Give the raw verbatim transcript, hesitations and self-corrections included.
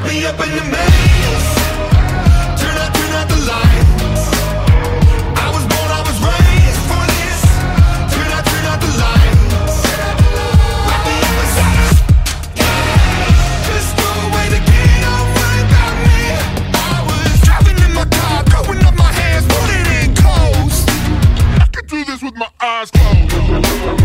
me up in the maze. Turn out, turn out the lights. I was born, I was raised for this. Turn out, turn out the lights. Lock me up inside. Just throw away the key, don't worry about me. I was driving in my car, throwing up my hands, put it in coast. I could do this with my eyes closed.